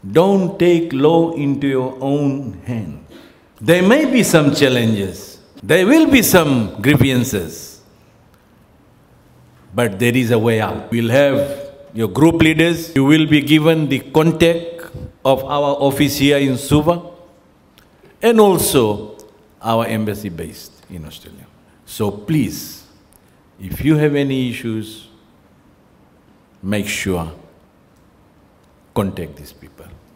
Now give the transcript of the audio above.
Don't take law into your own hand. There may be some challenges, there will be some grievances, but there is a way out. We'll have your group leaders, you will be given the contact of our office here in Suva and also our embassy based in Australia. So please, if you have any issues, make sure contact these people.